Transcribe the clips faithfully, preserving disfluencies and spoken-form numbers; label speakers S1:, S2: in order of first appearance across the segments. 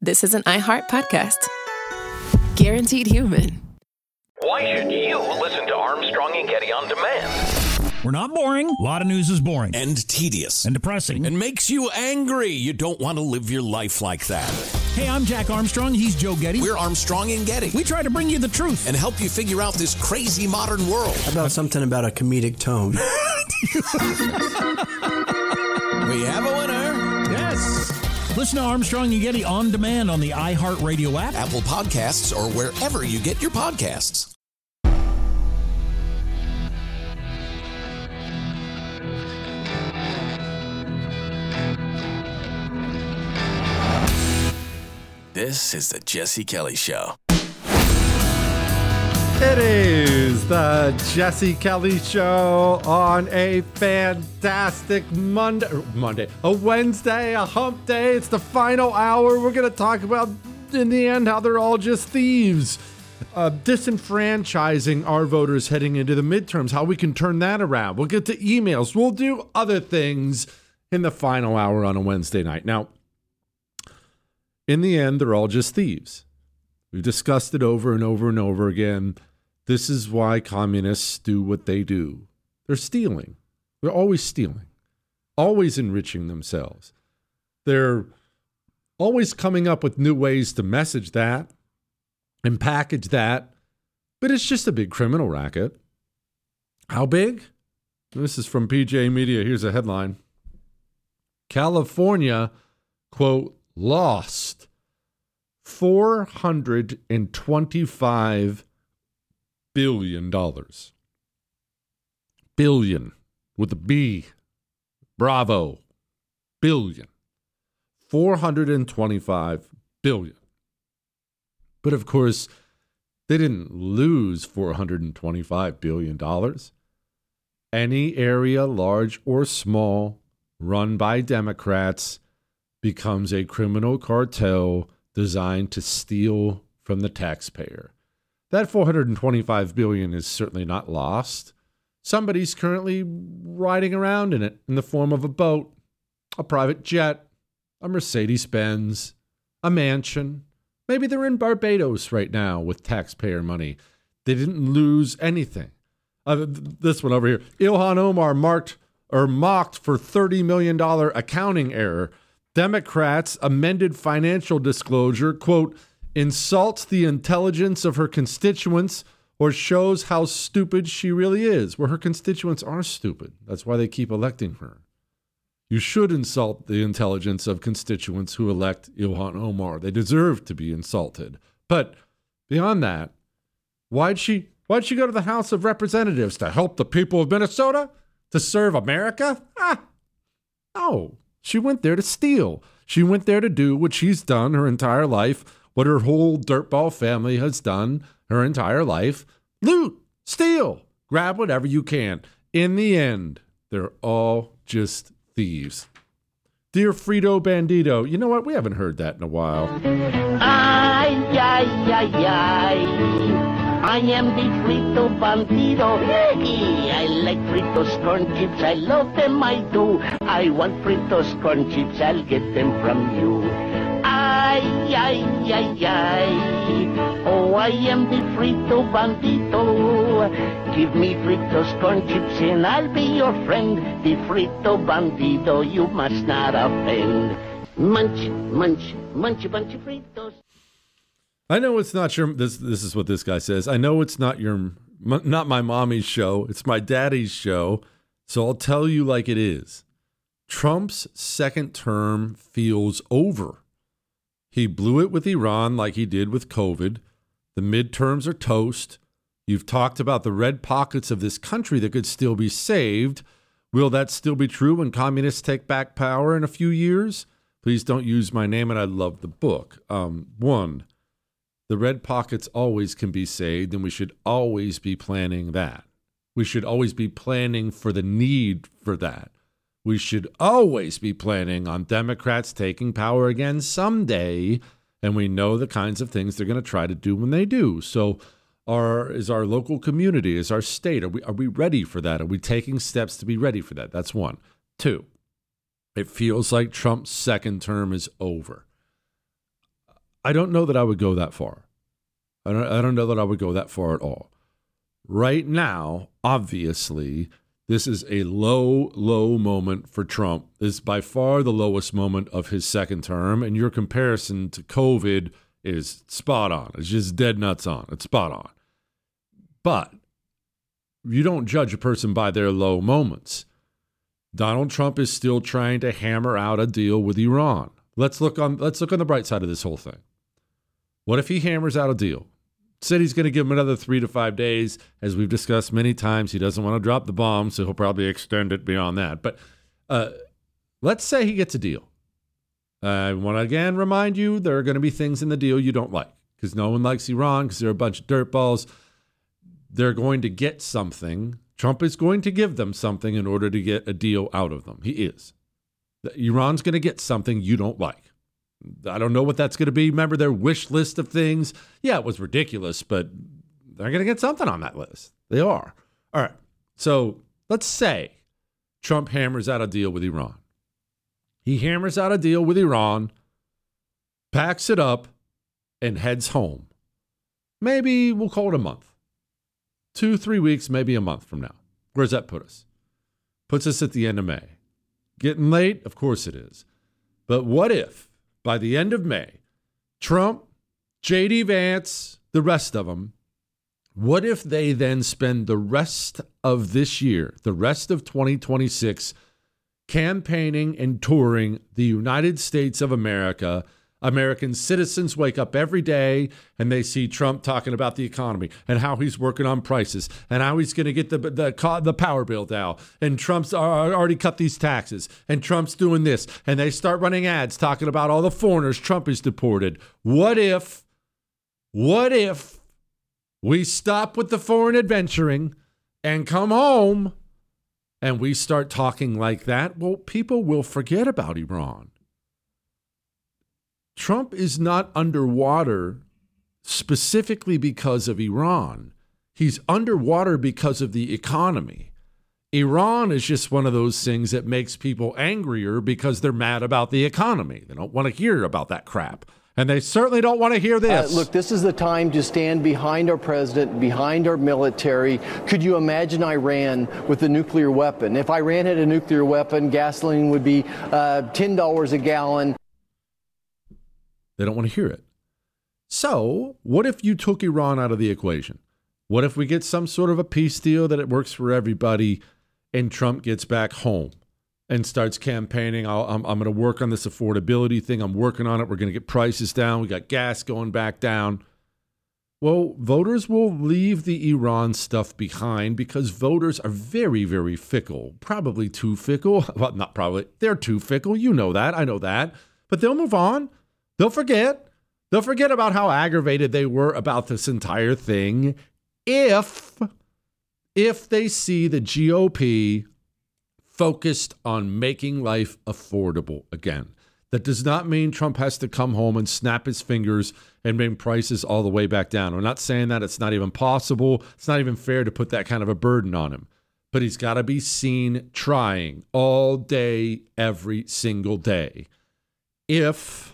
S1: this is an iHeart podcast. Guaranteed human.
S2: Why should you listen to Armstrong and Getty on demand?
S3: We're not boring. A lot of news is boring.
S4: And tedious.
S3: And depressing.
S4: And makes you angry. You don't want to live your life like that.
S3: Hey, I'm Jack Armstrong. He's Joe Getty.
S4: We're Armstrong and Getty.
S3: We try to bring you the truth.
S4: And help you figure out this crazy modern world.
S5: How about something about a comedic tone?
S4: We have a winner.
S3: Yes. Listen to Armstrong and Getty on demand on the iHeartRadio app,
S4: Apple Podcasts, or wherever you get your podcasts. This is the Jesse Kelly Show.
S6: It is the Jesse Kelly Show on a fantastic Monday, Monday, a Wednesday, a hump day. It's the final hour. We're going to talk about, in the end, how they're all just thieves. Uh, disenfranchising our voters heading into the midterms, how we can turn that around. We'll get to emails. We'll do other things in the final hour on a Wednesday night. Now, in the end, they're all just thieves. We've discussed it over and over and over again. This is why communists do what they do. They're stealing. They're always stealing, always enriching themselves. They're always coming up with new ways to message that and package that, but it's just a big criminal racket. How big? This is from P J Media. Here's a headline. California, quote, lost four hundred twenty-five billion dollars. Billion with a B. Bravo. Billion. four hundred twenty-five billion. But of course, they didn't lose four hundred twenty-five billion dollars. Any area, large or small, run by Democrats becomes a criminal cartel designed to steal from the taxpayer. That four hundred twenty-five billion dollars is certainly not lost. Somebody's currently riding around in it in the form of a boat, a private jet, a Mercedes-Benz, a mansion. Maybe they're in Barbados right now with taxpayer money. They didn't lose anything. Uh, this one over here. Ilhan Omar marked or mocked for thirty million dollars accounting error. Democrats amended financial disclosure, quote, insults the intelligence of her constituents or shows how stupid she really is. Well, her constituents are stupid. That's why they keep electing her. You should insult the intelligence of constituents who elect Ilhan Omar. They deserve to be insulted. But beyond that, why'd she, why'd she go to the House of Representatives? To help the people of Minnesota? To serve America? Ah, no. She went there to steal. She went there to do what she's done her entire life, what her whole dirtball family has done her entire life. Loot, steal, grab whatever you can. In the end, they're all just thieves. Dear Frito Bandito, you know what? We haven't heard that in a while.
S7: Ay, ay, ay, ay. I am the Frito Bandito. I like Fritos corn chips. I love them, I do. I want Fritos corn chips. I'll get them from you. Ay, ay, ay, ay. Oh, I am the Frito Bandito. Give me Fritos corn chips and I'll be your friend. The Frito Bandito, you must not offend. Munch, munch, munch a bunch of Fritos.
S6: I know it's not your, this This is what this guy says. I know it's not your, not my mommy's show. It's my daddy's show. So I'll tell you like it is. Trump's second term feels over. He blew it with Iran like he did with COVID. The midterms are toast. You've talked about the red pockets of this country that could still be saved. Will that still be true when communists take back power in a few years? Please don't use my name, and I love the book. Um, one, the red pockets always can be saved, and we should always be planning that. We should always be planning for the need for that. We should always be planning on Democrats taking power again someday, and we know the kinds of things they're going to try to do when they do. So our, is our local community, is our state, are we, are we ready for that? Are we taking steps to be ready for that? That's one. Two, it feels like Trump's second term is over. I don't know that I would go that far. I don't, I don't know that I would go that far at all. Right now, obviously, this is a low, low moment for Trump. This is by far the lowest moment of his second term, and your comparison to COVID is spot on. It's just dead nuts on. It's spot on. But you don't judge a person by their low moments. Donald Trump is still trying to hammer out a deal with Iran. Let's look on let's look on the bright side of this whole thing. What if he hammers out a deal? Said he's going to give him another three to five days. As we've discussed many times, he doesn't want to drop the bomb, so he'll probably extend it beyond that. But uh, let's say he gets a deal. I want to again remind you, there are going to be things in the deal you don't like, because no one likes Iran, because they're a bunch of dirtballs. They're going to get something. Trump is going to give them something in order to get a deal out of them. He is. Iran's going to get something you don't like. I don't know what that's going to be. Remember their wish list of things? Yeah, it was ridiculous, but they're going to get something on that list. They are. All right. So let's say Trump hammers out a deal with Iran. He hammers out a deal with Iran, packs it up, and heads home. Maybe we'll call it a month. Two, three weeks, maybe a month from now. Where's that put us? Puts us at the end of May. Getting late? Of course it is. But what if, by the end of May, Trump, J D Vance, the rest of them, what if they then spend the rest of this year, the rest of twenty twenty-six, campaigning and touring the United States of America? American citizens wake up every day and they see Trump talking about the economy and how he's working on prices and how he's going to get the, the the power bill down. And Trump's already cut these taxes and Trump's doing this. And they start running ads talking about all the foreigners Trump has deported. What if, what if we stop with the foreign adventuring and come home and we start talking like that? Well, people will forget about Iran. Trump is not underwater specifically because of Iran. He's underwater because of the economy. Iran is just one of those things that makes people angrier because they're mad about the economy. They don't want to hear about that crap. And they certainly don't want to hear this.
S5: Uh, look, this is the time to stand behind our president, behind our military. Could you imagine Iran with a nuclear weapon? If Iran had a nuclear weapon, gasoline would be uh, ten dollars a gallon.
S6: They don't want to hear it. So what if you took Iran out of the equation? What if we get some sort of a peace deal that it works for everybody and Trump gets back home and starts campaigning? I'll, I'm, I'm going to work on this affordability thing. I'm working on it. We're going to get prices down. We got gas going back down. Well, voters will leave the Iran stuff behind because voters are very, very fickle. Probably too fickle. Well, not probably. They're too fickle. You know that. I know that. But they'll move on. They'll forget. They'll forget about how aggravated they were about this entire thing if, if they see the G O P focused on making life affordable again. That does not mean Trump has to come home and snap his fingers and bring prices all the way back down. I'm not saying that. It's not even possible. It's not even fair to put that kind of a burden on him. But he's got to be seen trying all day, every single day. If...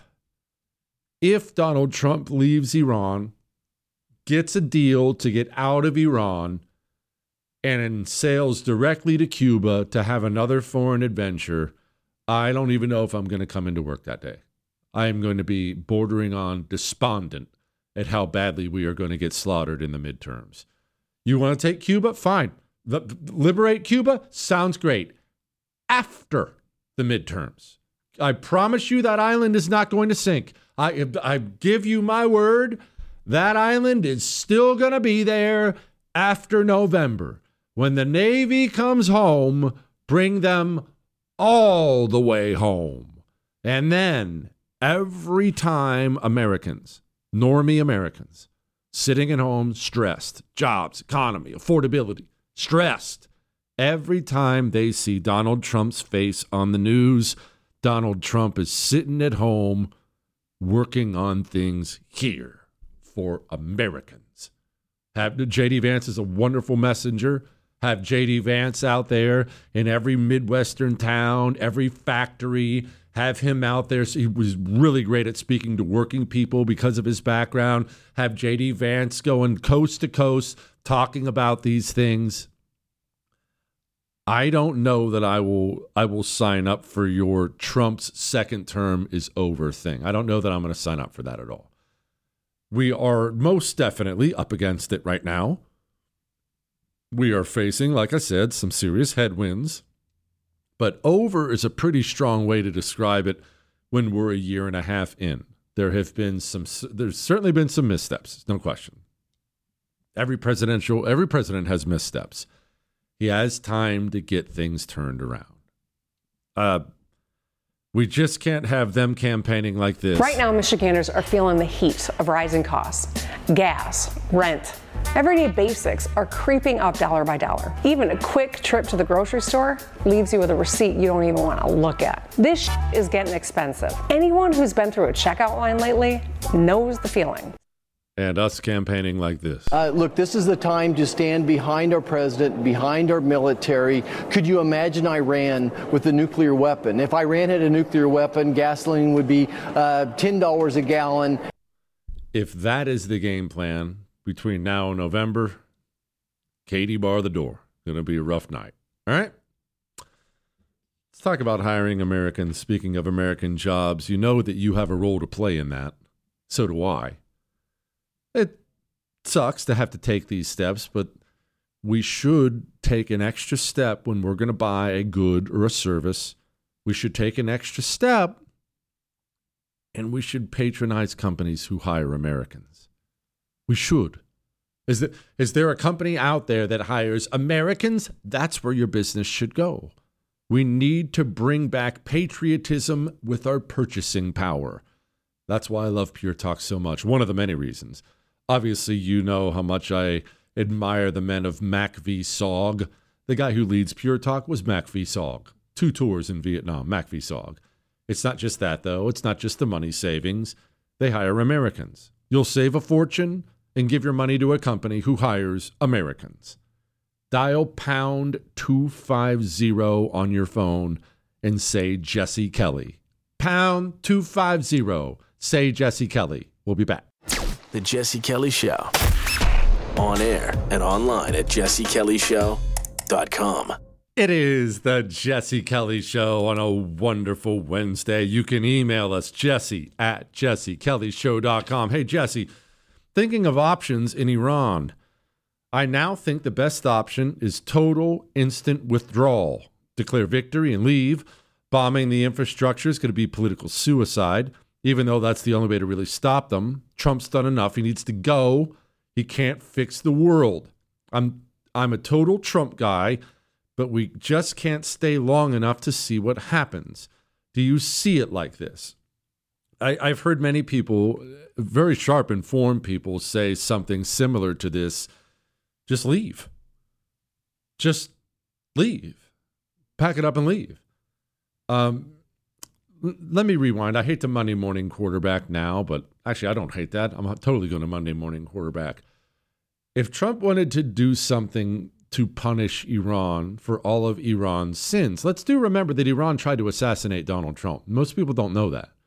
S6: If Donald Trump leaves Iran, gets a deal to get out of Iran, and sails directly to Cuba to have another foreign adventure, I don't even know if I'm going to come into work that day. I am going to be bordering on despondent at how badly we are going to get slaughtered in the midterms. You want to take Cuba? Fine. Liberate Cuba? Sounds great. After the midterms. I promise you that island is not going to sink. I, I give you my word, that island is still going to be there after November. When the Navy comes home, bring them all the way home. And then every time Americans, normie Americans, sitting at home stressed, jobs, economy, affordability, stressed, every time they see Donald Trump's face on the news, Donald Trump is sitting at home working on things here for Americans. Have J D Vance is a wonderful messenger. Have J D Vance out there in every Midwestern town, every factory, Have him out there. So he was really great at speaking to working people because of his background. Have J D Vance going coast to coast talking about these things. I don't know that I will I will sign up for your Trump's second term is over thing. I don't know that I'm going to sign up for that at all. We are most definitely up against it right now. We are facing, like I said, some serious headwinds. But over is a pretty strong way to describe it when we're a year and a half in. There have been some, there's certainly been some missteps, no question. Every presidential, every president has missteps. He has time to get things turned around. Uh, we just can't have them campaigning like this.
S8: Right now, Michiganders are feeling the heat of rising costs. Gas, rent, everyday basics are creeping up dollar by dollar. Even a quick trip to the grocery store leaves you with a receipt you don't even want to look at. This is getting expensive. Anyone who's been through a checkout line lately knows the feeling.
S6: And us campaigning like this.
S5: Uh, look, this is the time to stand behind our president, behind our military. Could you imagine Iran with a nuclear weapon? If Iran had a nuclear weapon, gasoline would be uh, ten dollars a gallon.
S6: If that is the game plan between now and November, Katie, bar the door. Going to be a rough night. All right? Let's talk about hiring Americans. Speaking of American jobs, you know that you have a role to play in that. So do I. It sucks to have to take these steps, but we should take an extra step when we're going to buy a good or a service. We should take an extra step, and we should patronize companies who hire Americans. We should. Is there, is there a company out there that hires Americans? That's where your business should go. We need to bring back patriotism with our purchasing power. That's why I love Pure Talk so much. One of the many reasons. Obviously, you know how much I admire the men of Mac V. Sog. The guy who leads Pure Talk was Mac V. Sog. Two tours in Vietnam, Mac V. Sog. It's not just that, though. It's not just the money savings. They hire Americans. You'll save a fortune and give your money to a company who hires Americans. Dial pound two fifty on your phone and say Jesse Kelly. Pound two fifty. Say Jesse Kelly. We'll be back.
S9: The Jesse Kelly Show. On air and online at jesse kelly show dot com.
S6: It is the Jesse Kelly Show on a wonderful Wednesday. You can email us, Jesse at jesse kelly show dot com. Hey, Jesse, thinking of options in Iran, I now think the best option is total instant withdrawal. Declare victory and leave. Bombing the infrastructure is going to be political suicide, even though that's the only way to really stop them. Trump's done enough. He needs to go. He can't fix the world. I'm I'm a total Trump guy, but we just can't stay long enough to see what happens. Do you see it like this? I, I've heard many people, very sharp, informed people, say something similar to this. Just leave. Just leave. Pack it up and leave. Um. Let me rewind. I hate the Monday morning quarterback now, but actually I don't hate that. I'm totally going to Monday morning quarterback. If Trump wanted to do something to punish Iran for all of Iran's sins, let's do remember that Iran tried to assassinate Donald Trump. Most people don't know that.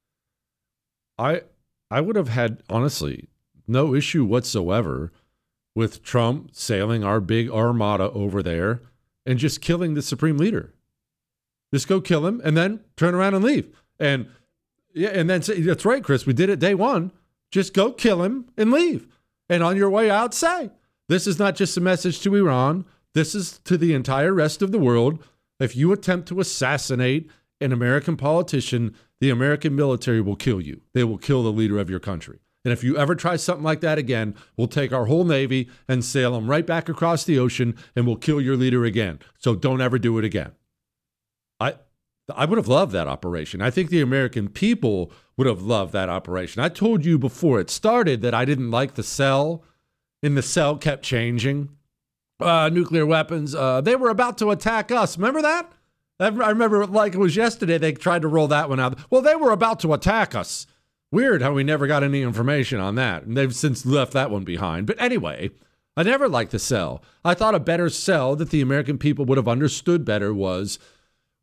S6: I I would have had, honestly, no issue whatsoever with Trump sailing our big armada over there and just killing the supreme leader. Just go kill him and then turn around and leave. And yeah, and then say, that's right, Chris, we did it day one. Just go kill him and leave. And on your way out, say, this is not just a message to Iran. This is to the entire rest of the world. If you attempt to assassinate an American politician, the American military will kill you. They will kill the leader of your country. And if you ever try something like that again, we'll take our whole Navy and sail them right back across the ocean and we'll kill your leader again. So don't ever do it again. I I would have loved that operation. I think the American people would have loved that operation. I told you before it started that I didn't like the cell, and the cell kept changing. Uh, nuclear weapons, uh, they were about to attack us. Remember that? I remember it like it was yesterday. They tried to roll that one out. Well, they were about to attack us. Weird how we never got any information on that, and they've since left that one behind. But anyway, I never liked the cell. I thought a better cell that the American people would have understood better was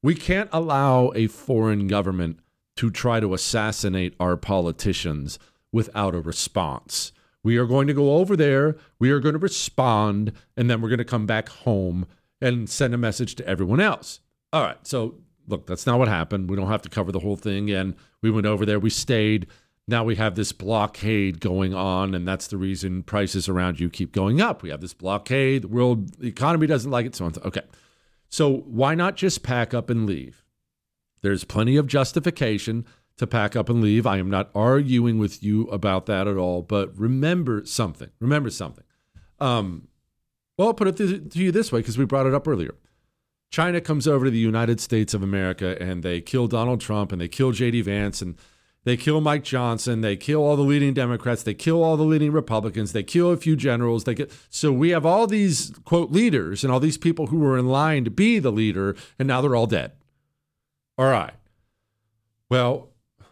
S6: We can't allow a foreign government to try to assassinate our politicians without a response. We are going to go over there, we are going to respond, and then we're going to come back home and send a message to everyone else. All right, so look, that's not what happened. We don't have to cover the whole thing again. We went over there, we stayed. Now we have this blockade going on, and that's the reason prices around you keep going up. We have this blockade. The world the economy doesn't like it, so on. Okay, so why not just pack up and leave? There's plenty of justification to pack up and leave. I am not arguing with you about that at all, but remember something. Remember something. Um, well, I'll put it to, to you this way, because we brought it up earlier. China comes over to the United States of America, and they kill Donald Trump, and they kill J D Vance, and they kill Mike Johnson. They kill all the leading Democrats. They kill all the leading Republicans. They kill a few generals. They get so we have all these, quote, leaders and all these people who were in line to be the leader, and now they're all dead. All right. Well,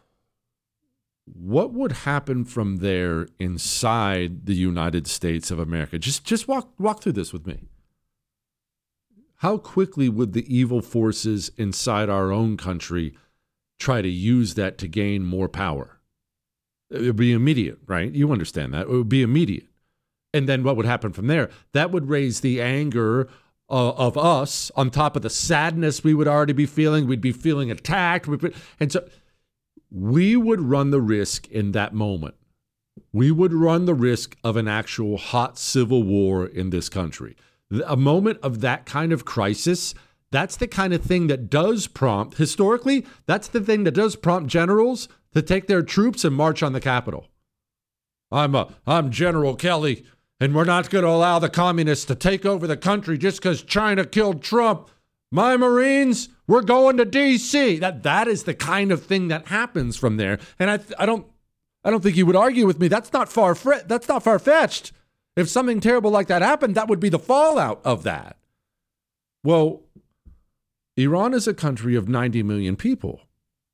S6: what would happen from there inside the United States of America? Just just walk walk through this with me. How quickly would the evil forces inside our own country try to use that to gain more power? It would be immediate, right? You understand that. It would be immediate. And then what would happen from there? That would raise the anger uh, of us on top of the sadness we would already be feeling. We'd be feeling attacked. And so we would run the risk in that moment. We would run the risk of an actual hot civil war in this country. A moment of that kind of crisis, that's the kind of thing that does prompt, historically, that's the thing that does prompt generals to take their troops and march on the Capitol. I'm a, I'm General Kelly, and we're not going to allow the communists to take over the country just because China killed Trump. My Marines, we're going to D C. That that is the kind of thing that happens from there. And I I don't I don't think you would argue with me. That's not far that's not far-fetched. If something terrible like that happened, that would be the fallout of that. Well, Iran is a country of ninety million people.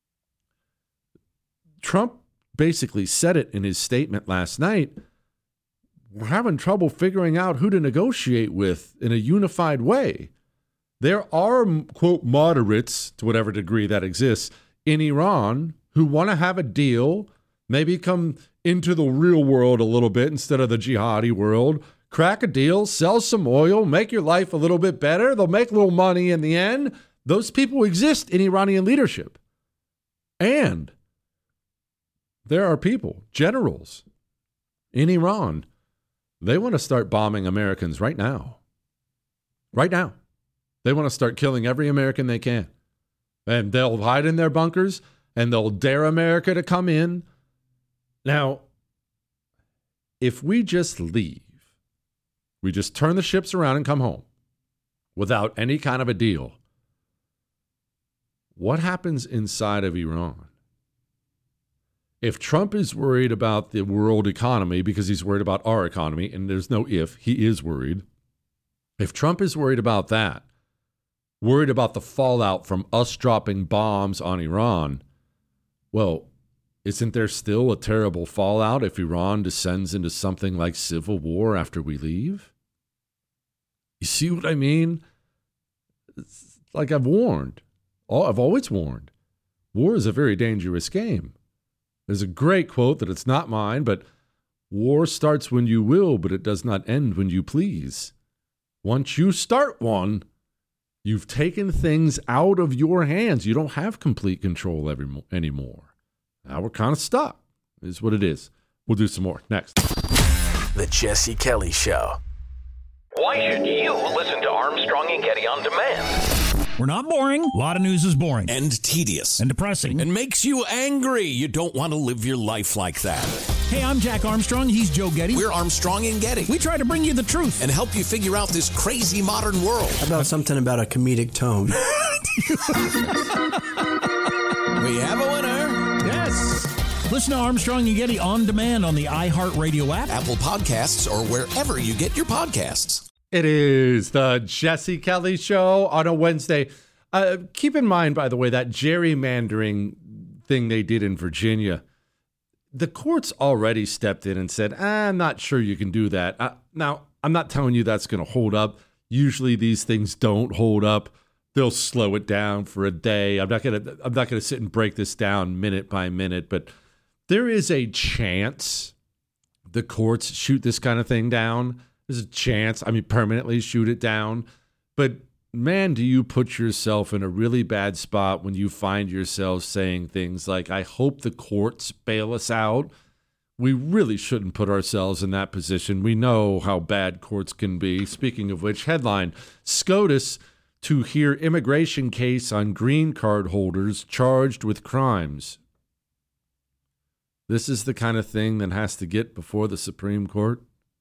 S6: Trump basically said it in his statement last night. We're having trouble figuring out who to negotiate with in a unified way. There are, quote, moderates, to whatever degree that exists, in Iran who want to have a deal, maybe come into the real world a little bit instead of the jihadi world, crack a deal, sell some oil, make your life a little bit better. They'll make a little money in the end. Those people exist in Iranian leadership. And there are people, generals in Iran, they want to start bombing Americans right now. Right now. They want to start killing every American they can. And they'll hide in their bunkers, and they'll dare America to come in. Now, if we just leave, we just turn the ships around and come home without any kind of a deal, what happens inside of Iran? If Trump is worried about the world economy because he's worried about our economy, and there's no if, he is worried. If Trump is worried about that, worried about the fallout from us dropping bombs on Iran, well, isn't there still a terrible fallout if Iran descends into something like civil war after we leave? You see what I mean? It's like I've warned. I've always warned. War is a very dangerous game. There's a great quote that it's not mine, but war starts when you will, but it does not end when you please. Once you start one, you've taken things out of your hands. You don't have complete control every, anymore. Now we're kind of stuck. It is what it is. We'll do some more next.
S9: The Jesse Kelly Show.
S2: Why should you listen to Armstrong and Getty on demand?
S3: We're not boring. A lot of news is boring.
S4: And tedious.
S3: And depressing.
S4: And makes you angry. You don't want to live your life like that.
S3: Hey, I'm Jack Armstrong. He's Joe Getty.
S4: We're Armstrong and Getty.
S3: We try to bring you the truth.
S4: And help you figure out this crazy modern world.
S10: How about something about a comedic tone?
S4: We have a winner.
S3: Yes. Listen to Armstrong and Getty on demand on the iHeartRadio app,
S4: Apple Podcasts, or wherever you get your podcasts.
S6: It is the Jesse Kelly Show on a Wednesday. Uh, keep in mind, by the way, that gerrymandering thing they did in Virginia, the courts already stepped in and said, ah, I'm not sure you can do that. Uh, now, I'm not telling you that's going to hold up. Usually these things don't hold up. they'll slow it down for a day. I'm not gonna I'm not gonna sit and break this down minute by minute, but there is a chance the courts shoot this kind of thing down. There's a chance, I mean, permanently shoot it down. But man, do you put yourself in a really bad spot when you find yourself saying things like, I hope the courts bail us out. We really shouldn't put ourselves in that position. We know how bad courts can be. Speaking of which, headline, SCOTUS to hear immigration case on green card holders charged with crimes. This is the kind of thing that has to get before the Supreme Court.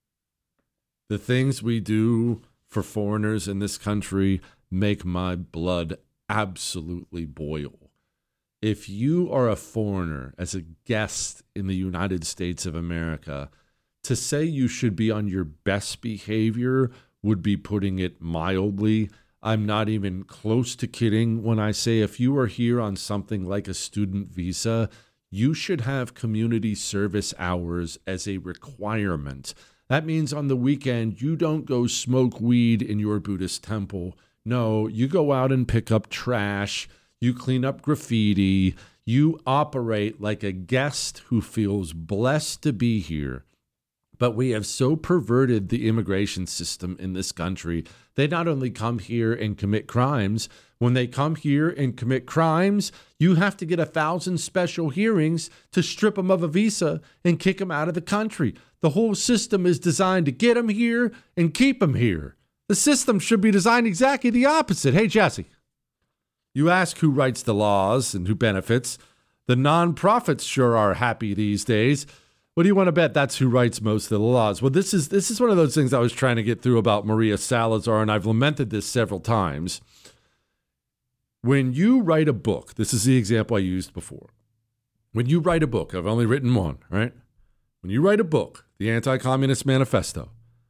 S6: The things we do for foreigners in this country make my blood absolutely boil. If you are a foreigner as a guest in the United States of America, to say you should be on your best behavior would be putting it mildly. I'm not even close to kidding when I say if you are here on something like a student visa, you should have community service hours as a requirement. That means on the weekend, you don't go smoke weed in your Buddhist temple. No, you go out and pick up trash. You clean up graffiti. You operate like a guest who feels blessed to be here. But we have so perverted the immigration system in this country. They not only come here and commit crimes, when they come here and commit crimes, you have to get a thousand special hearings to strip them of a visa and kick them out of the country. The whole system is designed to get them here and keep them here. The system should be designed exactly the opposite. Hey, Jesse. You ask who writes the laws and who benefits. The nonprofits sure are happy these days. What do you want to bet that's who writes most of the laws? Well, this is this is one of those things I was trying to get through about Maria Salazar, and I've lamented this several times. When you write a book, this is the example I used before. When you write a book, I've only written one, right? When you write a book, the Anti-Communist Manifesto,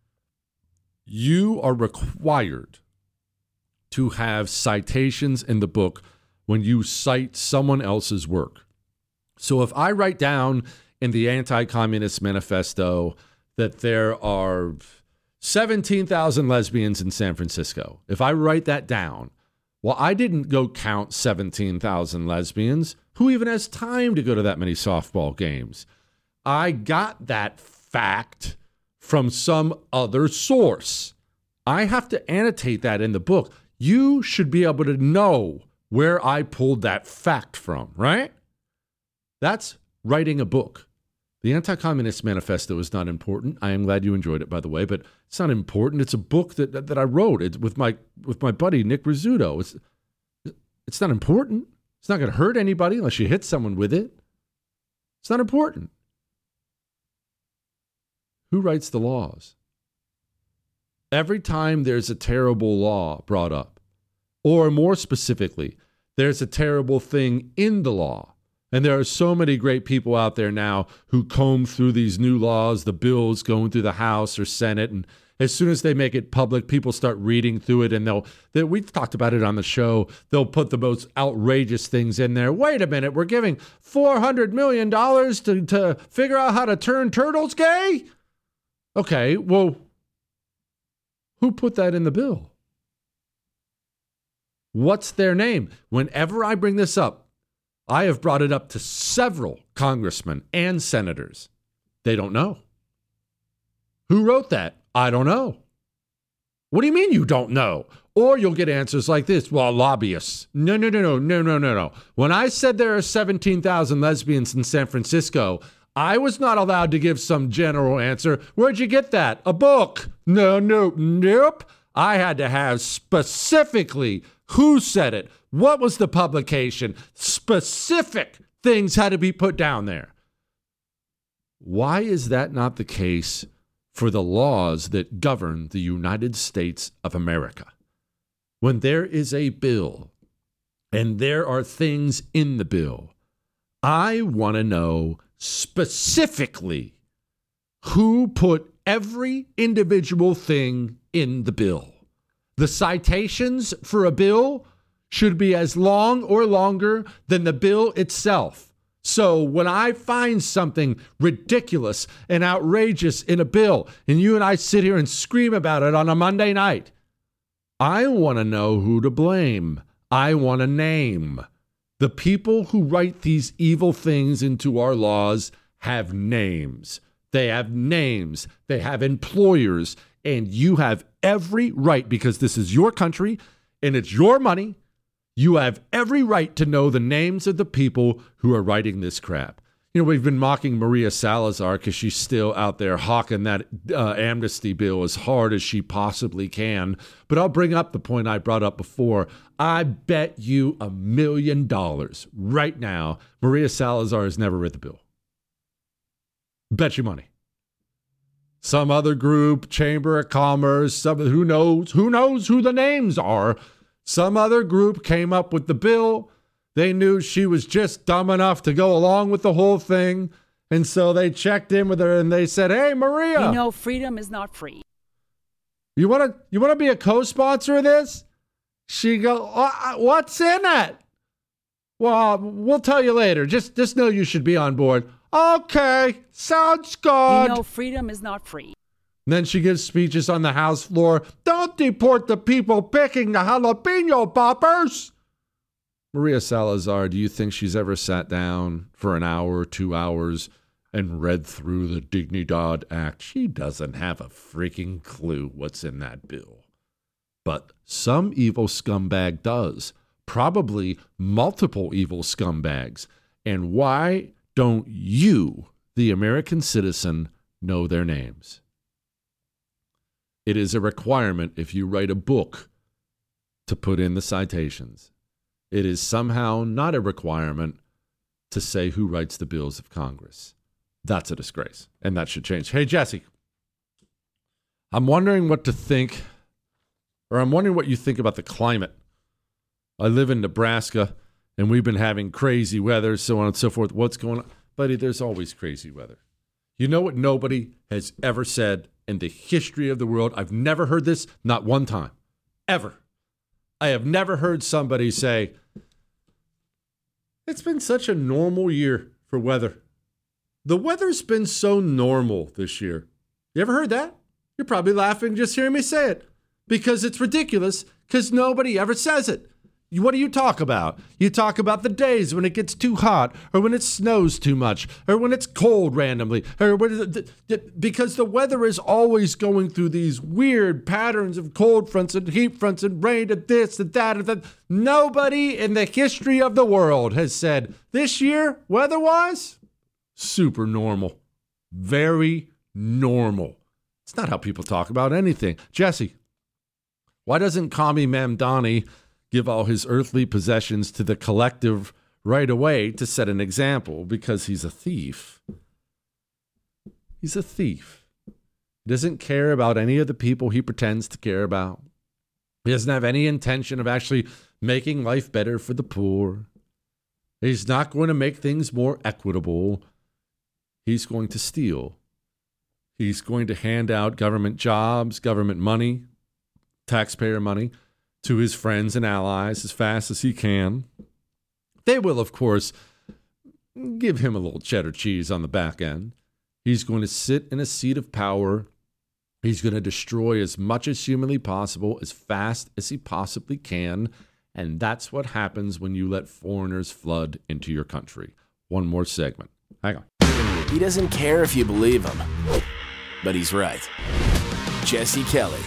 S6: you are required to have citations in the book when you cite someone else's work. So if I write down in the Anti-Communist Manifesto that there are seventeen thousand lesbians in San Francisco, if I write that down, well, I didn't go count seventeen thousand lesbians. Who even has time to go to that many softball games? I got that fact from some other source. I have to annotate that in the book. You should be able to know where I pulled that fact from, right? That's writing a book. The Anti-Communist Manifesto is not important. I am glad you enjoyed it, by the way, but it's not important. It's a book that that, that I wrote it's with my with my buddy Nick Rizzuto. It's it's not important. It's not going to hurt anybody unless you hit someone with it. It's not important. Who writes the laws? Every time there's a terrible law brought up, or more specifically, there's a terrible thing in the law, and there are so many great people out there now who comb through these new laws, the bills going through the House or Senate, and as soon as they make it public, people start reading through it, and they'll, they, we've talked about it on the show, they'll put the most outrageous things in there. Wait a minute, we're giving four hundred million dollars to, to figure out how to turn turtles gay? Okay, well, who put that in the bill? What's their name? Whenever I bring this up, I have brought it up to several congressmen and senators. They don't know. Who wrote that? I don't know. What do you mean you don't know? Or you'll get answers like this. Well, lobbyists. No, no, no, no, no, no, no, no. When I said there are seventeen thousand lesbians in San Francisco, I was not allowed to give some general answer. Where'd you get that? A book. No, no, nope. I had to have specifically who said it. What was the publication? Specific things had to be put down there. Why is that not the case for the laws that govern the United States of America? When there is a bill and there are things in the bill, I want to know specifically who put every individual thing in the bill. The citations for a bill should be as long or longer than the bill itself. So when I find something ridiculous and outrageous in a bill, and you and I sit here and scream about it on a Monday night, I want to know who to blame. I want a name. The people who write these evil things into our laws have names. They have names. They have employers. And you have every right, because this is your country and it's your money, you have every right to know the names of the people who are writing this crap. You know, we've been mocking Maria Salazar because she's still out there hawking that uh, amnesty bill as hard as she possibly can. But I'll bring up the point I brought up before. I bet you a million dollars right now, Maria Salazar has never read the bill. Bet you money. Some other group, Chamber of Commerce, some, who knows, who knows who the names are. Some other group came up with the bill. They knew she was just dumb enough to go along with the whole thing. And so they checked in with her and they said, hey, Maria.
S11: You know, freedom is not free.
S6: You want to you want to be a co-sponsor of this? She go, what's in it? Well, we'll tell you later. Just, just know you should be on board. Okay, sounds good.
S11: You know, freedom is not free.
S6: And then she gives speeches on the House floor. Don't deport the people picking the jalapeno poppers. Maria Salazar, do you think she's ever sat down for an hour or two hours and read through the Dignidad Act? She doesn't have a freaking clue what's in that bill. But some evil scumbag does. Probably multiple evil scumbags. And why don't you, the American citizen, know their names? It is a requirement if you write a book to put in the citations. It is somehow not a requirement to say who writes the bills of Congress. That's a disgrace, and that should change. Hey, Jesse, I'm wondering what to think, or I'm wondering what you think about the climate. I live in Nebraska, and we've been having crazy weather, so on and so forth. What's going on? Buddy, there's always crazy weather. You know what nobody has ever said in the history of the world? I've never heard this, not one time, ever. I have never heard somebody say, it's been such a normal year for weather. The weather's been so normal this year. You ever heard that? You're probably laughing just hearing me say it because it's ridiculous because nobody ever says it. What do you talk about? You talk about the days when it gets too hot or when it snows too much or when it's cold randomly or when the, the, because the weather is always going through these weird patterns of cold fronts and heat fronts and rain and this and that and that. Nobody in the history of the world has said this year, weather-wise, super normal. Very normal. It's not how people talk about anything. Jesse, why doesn't Kami Mamdani give all his earthly possessions to the collective right away to set an example? Because he's a thief. He's a thief. He doesn't care about any of the people he pretends to care about. He doesn't have any intention of actually making life better for the poor. He's not going to make things more equitable. He's going to steal. He's going to hand out government jobs, government money, taxpayer money, to his friends and allies as fast as he can. They will, of course, give him a little cheddar cheese on the back end. He's going to sit in a seat of power. He's going to destroy as much as humanly possible, as fast as he possibly can. And that's what happens when you let foreigners flood into your country. One more segment. Hang on.
S9: He doesn't care if you believe him, but he's right. Jesse Kelly.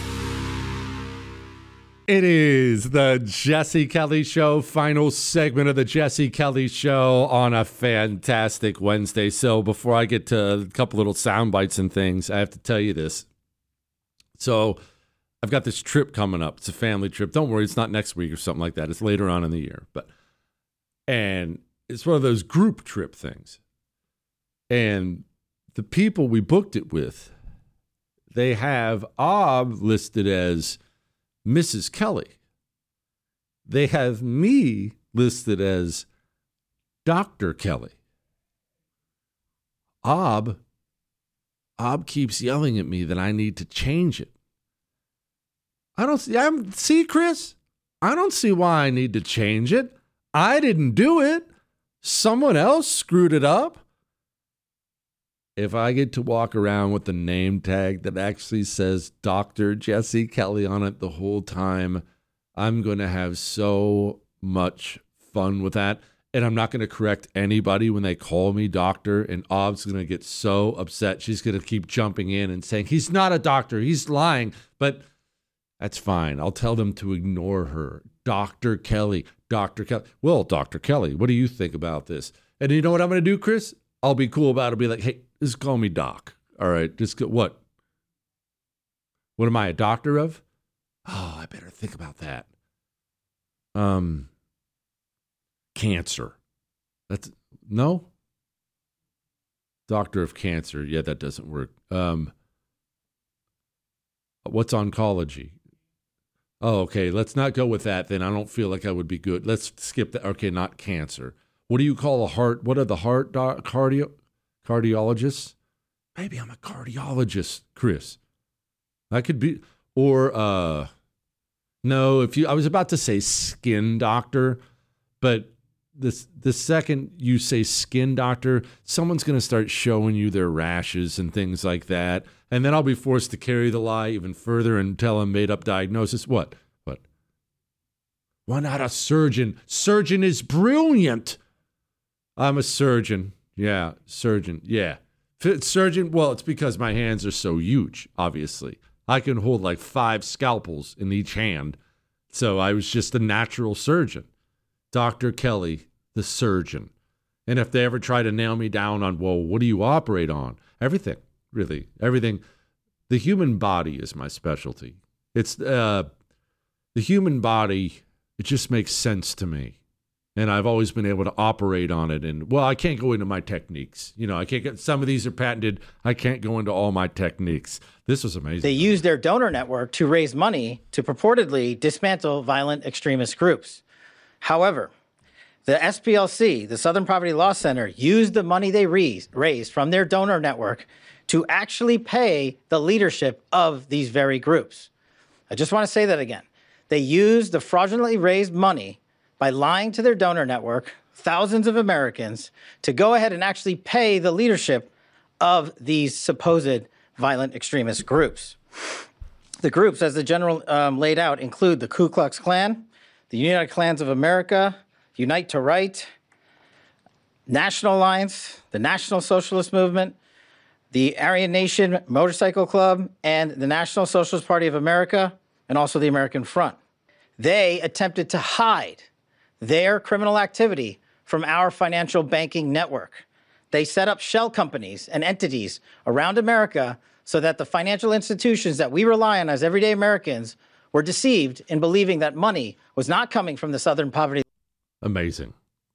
S6: It is the Jesse Kelly Show, final segment of the Jesse Kelly Show on a fantastic Wednesday. So before I get to a couple little sound bites and things, I have to tell you this. So I've got this trip coming up. It's a family trip. Don't worry, it's not next week or something like that. It's later on in the year. But and it's one of those group trip things. And the people we booked it with, they have Ob listed as Missus Kelly. They have me listed as Doctor Kelly. Ob, Ob keeps yelling at me that I need to change it. I don't see, I'm, see, Chris, I don't see why I need to change it. I didn't do it. Someone else screwed it up. if I get to walk around with the name tag that actually says Doctor Jesse Kelly on it the whole time, I'm going to have so much fun with that. And I'm not going to correct anybody when they call me doctor. And Ob's going to get so upset. She's going to keep jumping in and saying, he's not a doctor. He's lying. But that's fine. I'll tell them to ignore her. Doctor Kelly. Doctor Kelly. Well, Doctor Kelly, what do you think about this? And you know what I'm going to do, Chris? I'll be cool about it. I'll be like, hey, just call me Doc. All right. Just go, what? What am I, a doctor of? Oh, I better think about that. Um... Cancer. That's no. Doctor of cancer. Yeah, that doesn't work. Um, what's oncology? Oh, okay. Let's not go with that then. I don't feel like I would be good. Let's skip that. Okay, not cancer. What do you call a heart? What are the heart doc, cardio cardiologists? Maybe I'm a cardiologist, Chris. I could be, or uh, no. If you, I was about to say skin doctor, but. This, the second you say skin doctor, someone's going to start showing you their rashes and things like that. And then I'll be forced to carry the lie even further and tell a made-up diagnosis. What? What? Why not a surgeon? Surgeon is brilliant. I'm a surgeon. Yeah, surgeon. Yeah. Surgeon, well, it's because my hands are so huge, obviously. I can hold like five scalpels in each hand. So I was just a natural surgeon. Doctor Kelly, the surgeon. And if they ever try to nail me down on, well, what do you operate on? Everything, really, everything. The human body is my specialty. It's uh, the human body. It just makes sense to me. And I've always been able to operate on it. And, well, I can't go into my techniques. You know, I can't get, some of these are patented. I can't go into all my techniques. This was amazing.
S12: They used their donor network to raise money to purportedly dismantle violent extremist groups. However, the S P L C, the Southern Poverty Law Center, used the money they raised from their donor network to actually pay the leadership of these very groups. I just want to say that again. They used the fraudulently raised money by lying to their donor network, thousands of Americans, to go ahead and actually pay the leadership of these supposed violent extremist groups. The groups, as the general um, laid out, include the Ku Klux Klan, the United Klans of America, Unite to Right, National Alliance, the National Socialist Movement, the Aryan Nation Motorcycle Club, and the National Socialist Party of America, and also the American Front. They attempted to hide their criminal activity from our financial banking network. They set up shell companies and entities around America so that the financial institutions that we rely on as everyday Americans were deceived in believing that money was not coming from the Southern Poverty.
S6: Amazing.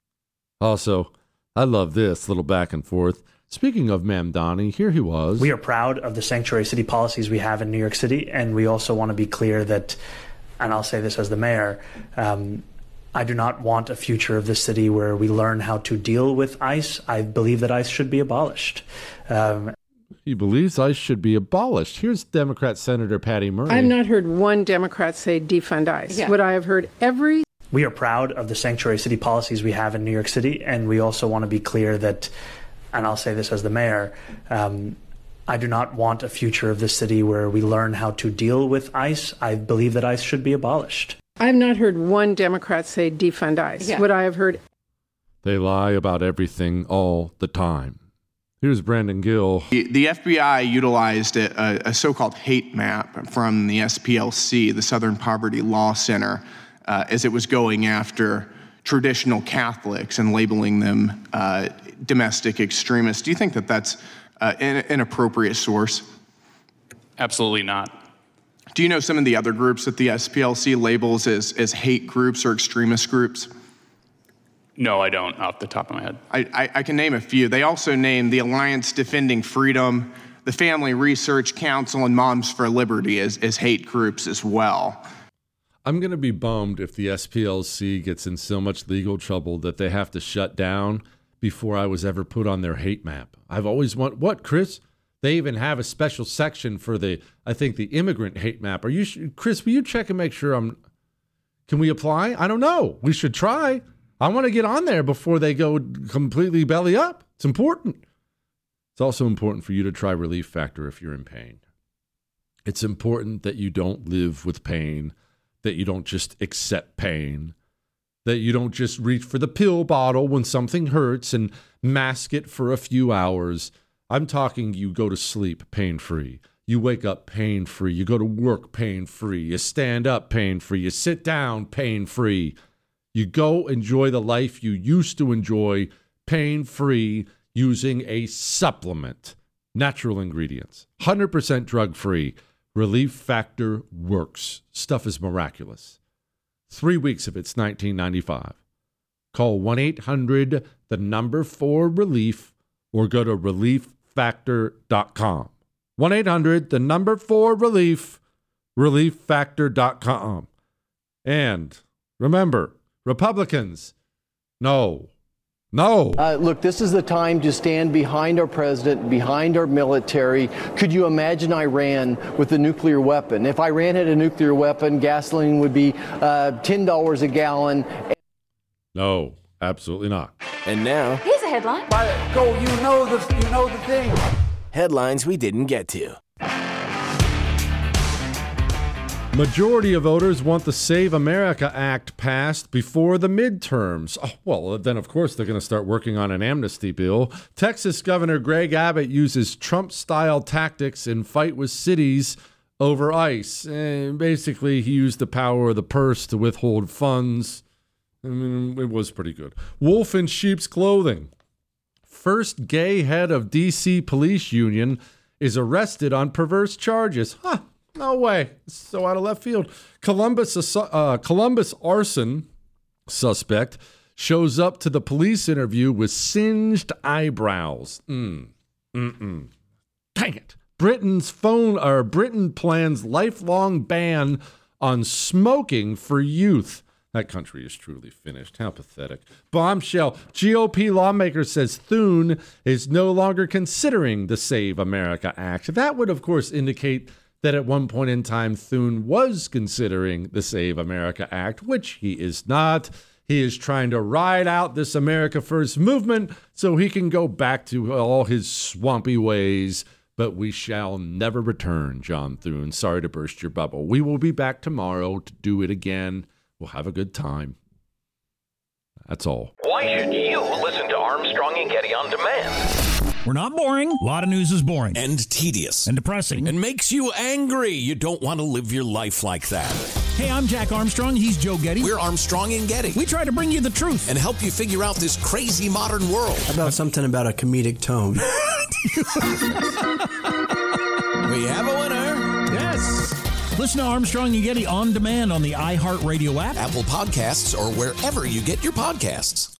S6: Also, I love this little back and forth. Speaking of Mamdani, here he was.
S13: We are proud of the sanctuary city policies we have in New York City, and we also want to be clear that, and I'll say this as the mayor, um, I do not want a future of this city where we learn how to deal with ICE. I believe that ICE should be abolished. Um,
S6: He believes ICE should be abolished. Here's Democrat Senator Patty Murray.
S14: I have not heard one Democrat say defund ICE. Yeah. What I have heard every...
S13: We are proud of the sanctuary city policies we have in New York City, and we also want to be clear that, and I'll say this as the mayor, um, I do not want a future of this city where we learn how to deal with ICE. I believe that ICE should be abolished.
S14: I have not heard one Democrat say defund ICE. Yeah. What I have heard...
S6: They lie about everything all the time. Here's Brandon Gill.
S15: The, the F B I utilized a, a so-called hate map from the S P L C, the Southern Poverty Law Center, uh, as it was going after traditional Catholics and labeling them uh, domestic extremists. Do you think that that's uh, an, an appropriate source?
S16: Absolutely not.
S15: Do you know some of the other groups that the S P L C labels as, as hate groups or extremist groups?
S16: No, I don't, off the top of my head.
S15: I, I, I can name a few. They also name the Alliance Defending Freedom, the Family Research Council, and Moms for Liberty as, as hate groups as well.
S6: I'm going to be bummed if the S P L C gets in so much legal trouble that they have to shut down before I was ever put on their hate map. I've always wanted, what, Chris? They even have a special section for the, I think, the immigrant hate map. Are you, Chris, will you check and make sure I'm, can we apply? I don't know. We should try. I want to get on there before they go completely belly up. It's important. It's also important for you to try Relief Factor if you're in pain. It's important that you don't live with pain, that you don't just accept pain, that you don't just reach for the pill bottle when something hurts and mask it for a few hours. I'm talking you go to sleep pain-free. You wake up pain-free. You go to work pain-free. You stand up pain-free. You sit down pain-free. You go enjoy the life you used to enjoy pain-free using a supplement. Natural ingredients. one hundred percent drug-free. Relief Factor works. Stuff is miraculous. Three weeks of it's nineteen ninety-five. Call one eight hundred the number four relief or go to relief factor dot com. one eight hundred the number four relief, relief factor dot com. And remember, Republicans, no. No.
S5: Uh, look, this is the time to stand behind our president, behind our military. Could you imagine Iran with a nuclear weapon? If Iran had a nuclear weapon, gasoline would be uh, ten dollars a gallon.
S6: No, absolutely not.
S9: And now,
S17: Here's a headline.
S18: Go, you know the, you know the thing.
S9: headlines we didn't get to.
S6: Majority of voters want the Save America Act passed before the midterms. Oh, well, then, of course, they're going to start working on an amnesty bill. Texas Governor Greg Abbott uses Trump-style tactics in fight with cities over ICE. And basically, he used the power of the purse to withhold funds. I mean, it was pretty good. Wolf in sheep's clothing. First gay head of D C police union is arrested on perverse charges. Huh. No way. It's so out of left field. Columbus, uh, Columbus arson suspect shows up to the police interview with singed eyebrows. Mm. Mm-mm. Dang it. Britain's phone, or Britain plans lifelong ban on smoking for youth. That country is truly finished. How pathetic. Bombshell. G O P lawmaker says Thune is no longer considering the Save America Act. That would, of course, indicate that at one point in time, Thune was considering the Save America Act, which he is not. He is trying to ride out this America First movement so he can go back to all his swampy ways. But we shall never return, John Thune. Sorry to burst your bubble. We will be back tomorrow to do it again. We'll have a good time. That's all.
S2: Why should you listen to Armstrong and Getty on demand?
S3: We're not boring. A lot of news is boring.
S4: And tedious.
S3: And depressing.
S4: And makes you angry. You don't want to live your life like that.
S3: Hey, I'm Jack Armstrong. He's Joe Getty.
S4: We're Armstrong and Getty.
S3: We try to bring you the truth.
S4: And help you figure out this crazy modern world.
S10: How about something about a comedic tone?
S4: We have a winner.
S3: Yes. Listen to Armstrong and Getty on demand on the iHeartRadio app,
S4: Apple Podcasts, or wherever you get your podcasts.